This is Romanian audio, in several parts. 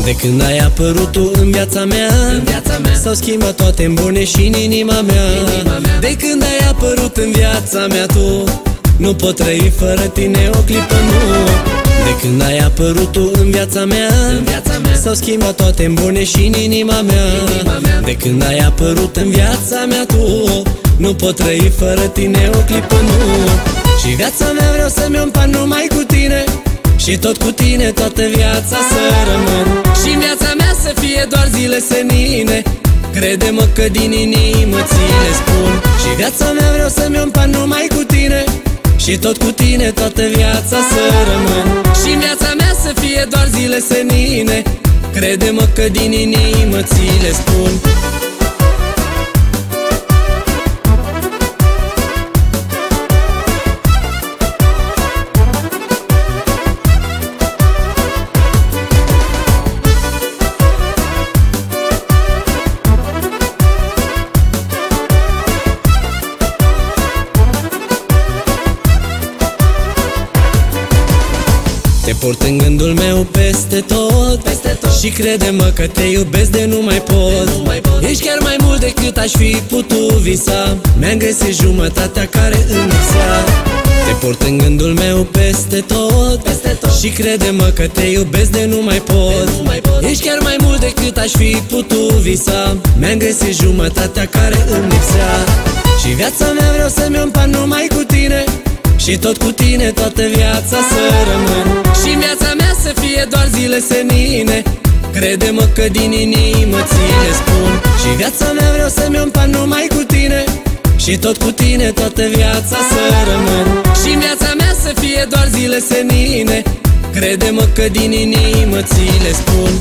De când ai apărut tu în viața mea, s-au schimbat toate în bune și în inima mea. De când ai apărut în viața mea tu, nu pot trăi fără tine o clipă, nu. De când ai apărut tu în viața mea, s-au schimbat toate în bune și în inima mea. De când ai apărut în viața mea tu, nu pot trăi fără tine o clipă, nu. Și viața mea vreau să-mi o împart numai cu tine, și tot cu tine toată viața să rămân. Și viața mea să fie doar zile senine, crede-mă că din inimă ți le spun. Și viața mea vreau să-mi o împart numai cu tine, și tot cu tine toată viața să rămân. Și viața mea să fie doar zile senine, crede-mă că din inimă ți le spun. Te port în gândul meu peste tot, și crede-mă că te iubesc de nu mai pot. Ești chiar mai mult decât aș fi putut visa, mi-am găsit jumătatea care îmi lipsea. Te port în gândul meu peste tot, și crede-mă că te iubesc de nu mai pot. Ești chiar mai mult decât aș fi putut visa, mi-am găsit jumătatea care îmi lipsea. Și viața mea vreau să mi-o împart numai cu tine, și tot cu tine toată viața să rămân. Și viața mea să fie doar zile senine, crede-mă că din inimă ți le spun. Și viața mea vreau să-mi o împart numai cu tine, și tot cu tine toată viața să rămân. Și viața mea să fie doar zile senine, crede-mă că din inimă ți le spun.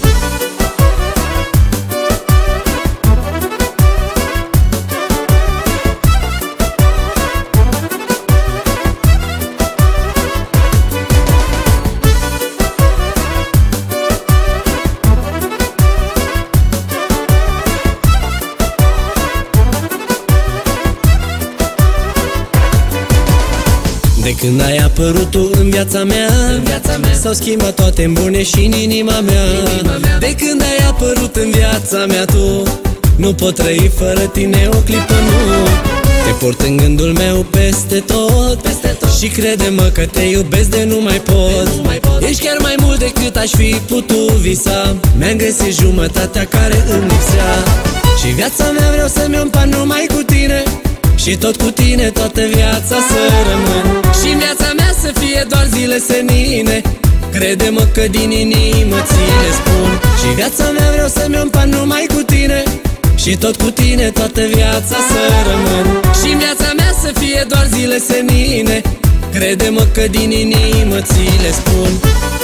De când ai apărut tu în viața mea, s-au schimbat toate în bune și în inima mea. De când ai apărut în viața mea tu, nu pot trăi fără tine o clipă, nu. Te port în gândul meu peste tot, și crede-mă că te iubesc de nu mai pot. Ești chiar mai mult decât aș fi putut visa, mi-am găsit jumătatea care îmi lipsea. Și viața mea vreau să mi-o împart numai cu tine, și tot cu tine toată viața să rămân. Și viața mea să fie doar zile senine, crede-mă că din inimă ți le spun. Și viața mea vreau să-mi o împart numai cu tine, și tot cu tine toată viața să rămân. Și viața mea să fie doar zile senine, crede-mă că din inimă ți le spun.